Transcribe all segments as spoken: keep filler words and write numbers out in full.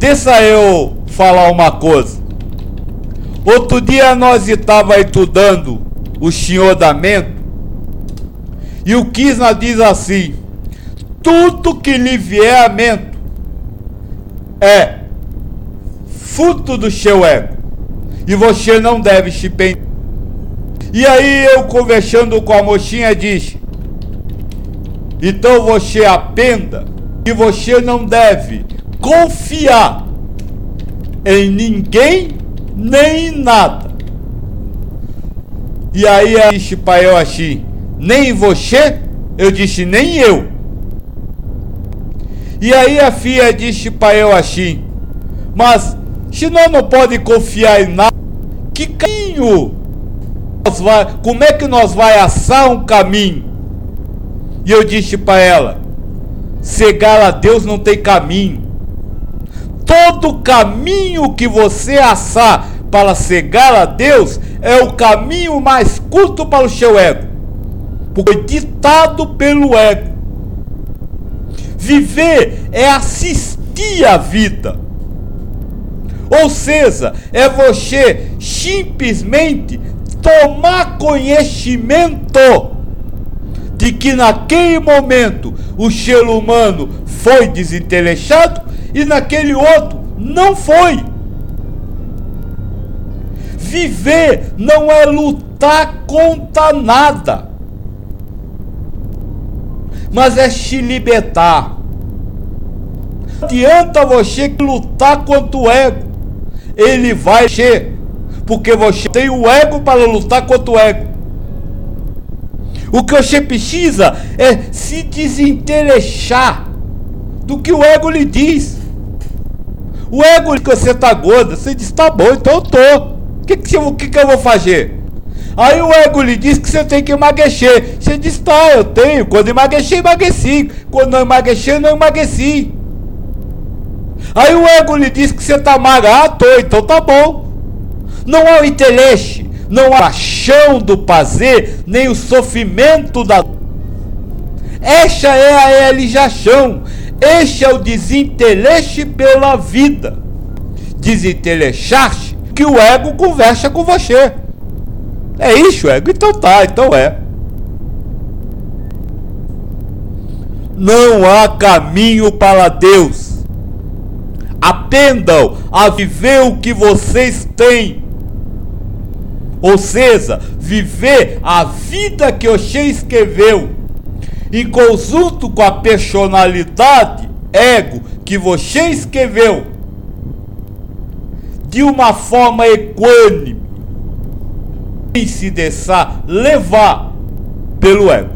Deixa eu falar uma coisa. Outro dia nós estava estudando o Chiodamento e o Krishna diz assim: tudo que lhe vier à mente é fruto do seu ego e você não deve se pensar. E aí eu, conversando com a mocinha, disse: então você aprenda que você não deve confiar em ninguém nem em nada. E aí ela disse para eu assim: nem você? Eu disse: nem eu. E aí a filha disse para eu assim: mas se nós não pode confiar em nada, que caminho nós vai, como é que nós vai assar um caminho? E eu disse para ela: cegar a Deus não tem caminho. Todo caminho que você assar para cegar a Deus é o caminho mais curto para o seu ego, porque é ditado pelo ego. Viver é assistir a vida, ou seja, é você simplesmente tomar conhecimento de que naquele momento o ser humano foi desinteressado e naquele outro não foi. Viver não é lutar contra nada, mas é se libertar. Não adianta você lutar contra o ego, ele vai ser, porque você tem o ego para lutar contra o ego. O que você precisa é se desinteressar do que o ego lhe diz. O ego diz que você está gorda, você diz: tá bom, então eu tô. O que, que, eu, que, que eu vou fazer? Aí o ego lhe diz que você tem que emagrecer. Você diz: tá, eu tenho. Quando emagrecer, emagreci. Quando não emagrecer, não emagreci. Aí o ego lhe diz que você está magra. Ah, tô, então tá bom. Não é o interesse, não a paixão do prazer, nem o sofrimento da... Esta é a realização. Este é o desinteresse pela vida. Desinteressar-se que o ego conversa com você. É isso, ego? Então tá, então é. Não há caminho para Deus. Aprendam a viver o que vocês têm. Ou seja, viver a vida que você escreveu, em conjunto com a personalidade, ego, que você escreveu, de uma forma equânime, sem se deixar levar pelo ego.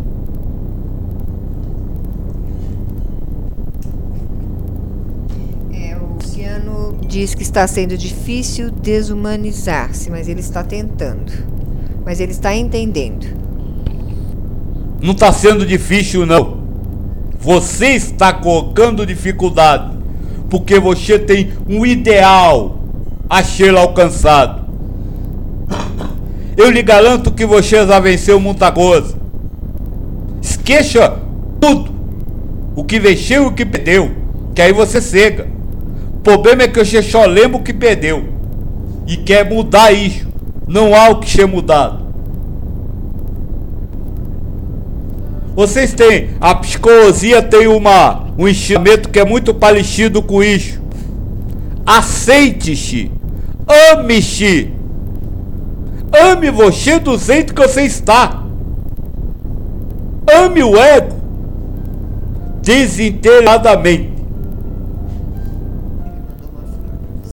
É, o Luciano diz que está sendo difícil desumanizar-se, mas ele está tentando. Mas ele está entendendo. Não está sendo difícil, não. Você está colocando dificuldade, porque você tem um ideal a ser alcançado. Eu lhe garanto que você já venceu muita coisa. Esqueça tudo, o que venceu e o que perdeu, que aí você cega. O problema é que você só lembra o que perdeu e quer mudar isso. Não há o que ser mudado. Vocês têm, a psicologia tem uma, um ensinamento que é muito parecido com isso. Aceite-se, ame-se, ame você do jeito que você está. Ame o ego desinteressadamente.